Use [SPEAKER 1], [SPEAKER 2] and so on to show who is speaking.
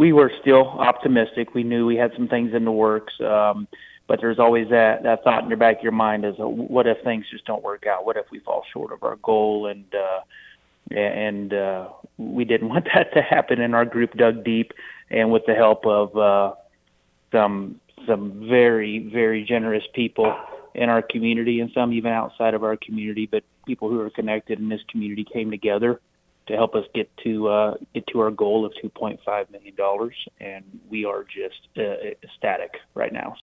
[SPEAKER 1] we were still optimistic. We knew we had some things in the works, but there's always that thought in your back of your mind is, what if things just don't work out? What if we fall short of our goal? And we didn't want that to happen. And our group dug deep, and with the help of some very, very generous people in our community, and some even outside of our community, but people who are connected in this community came together to help us get to our goal of $2.5 million, and we are just ecstatic right now.